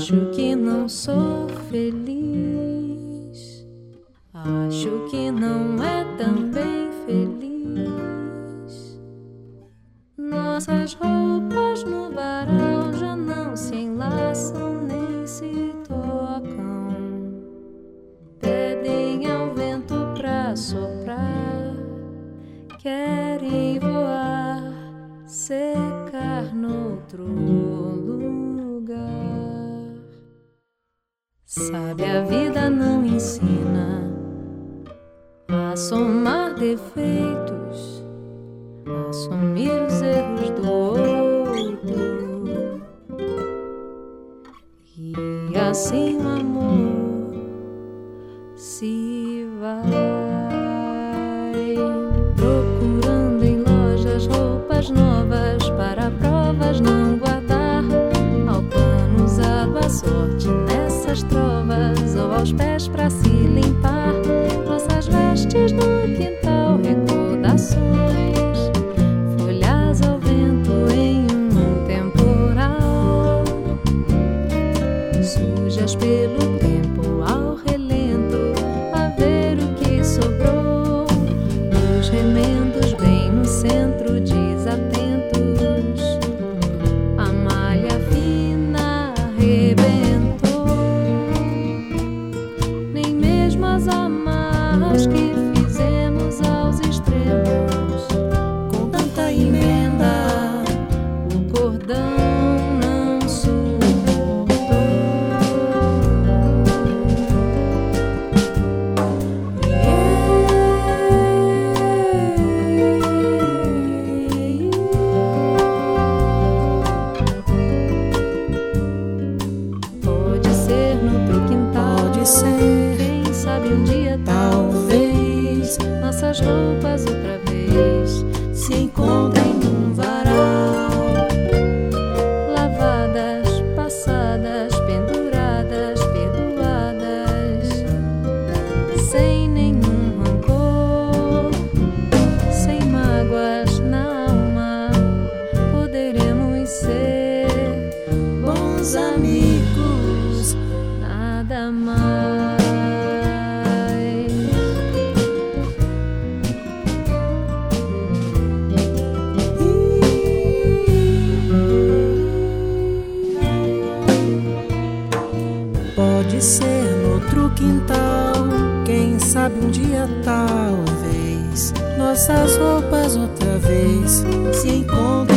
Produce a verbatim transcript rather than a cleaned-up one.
Acho que não sou feliz. Acho que não é também feliz. Nossas roupas no varal já não se enlaçam nem se tocam. Pedem ao vento pra soprar, querem voar, secar noutro lugar. Sabe, a vida não ensina a somar defeitos, a assumir os erros do outro. E assim o amor se vai, procurando em lojas roupas novas para provas não guardar, ao pano usado à sorte nessas trovas, ou aos pés para se limpar. Nossas vestes no quintal, recordações, folhas ao vento em um temporal, sujas pelo tempo ao relento, a ver o que sobrou, os remendos bem no centro, desatentos, a malha fina arrebentou. Nem mesmo as amarras que fizemos aos extremos, com tanta emenda, o cordão não suportou. Pode ser no teu quintal, Pode ser, quem sabe um dia talvez, nossas roupas outra vez se encontrem num varal, lavadas, passadas, penduradas, perdoadas, sem nenhum rancor, sem mágoas na alma. Poderemos ser bons amigos, nada mais. pode ser no outro quintal, quem sabe um dia talvez, nossas roupas outra vez se encontram